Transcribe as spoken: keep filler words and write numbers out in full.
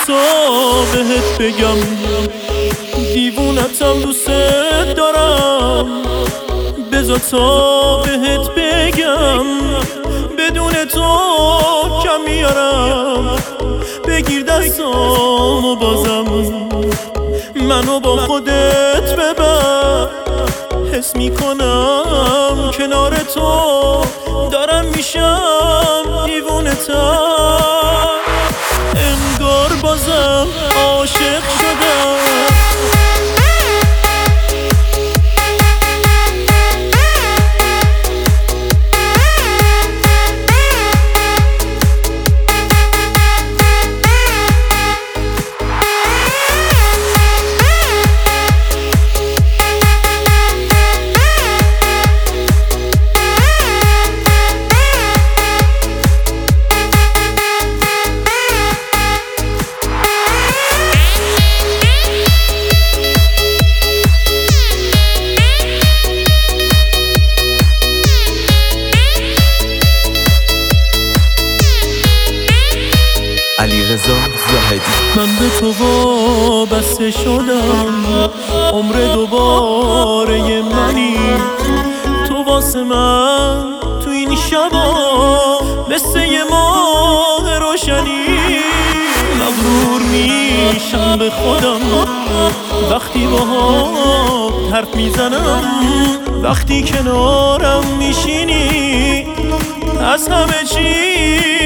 تا بهت بگم دیوونتم دوست دارم، بذار تا بهت بگم بدون تو کم میارم. بگیر دستامو بازم منو با خودت ببر، حس میکنم کنار تو دارم میشم دیوونه‌تر، انگار بازم عاشق شدم. علیرضا زاهدی. من به تو وابسته شدم، عمر دوباره منی تو واسه من تو این شبا مثل یه ماه روشنی. مغرور میشم به خودم وقتی باهات حرف میزنم، وقتی کنارم میشینی از همه چی